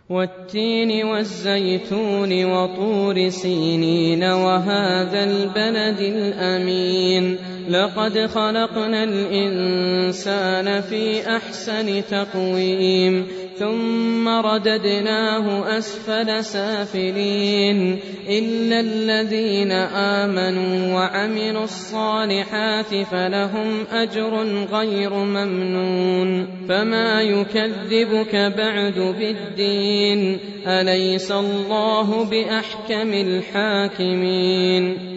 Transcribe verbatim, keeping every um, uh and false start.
والتين والزيتون وطور سينين وهذا البلد الأمين لقد خلقنا الإنسان في أحسن تقويم ثم رددناه أسفل سافلين إلا الذين آمنوا وعملوا الصالحات فلهم أجر غير ممنون فما يكذبك بعد بالدين أليس الله بأحكم الحاكمين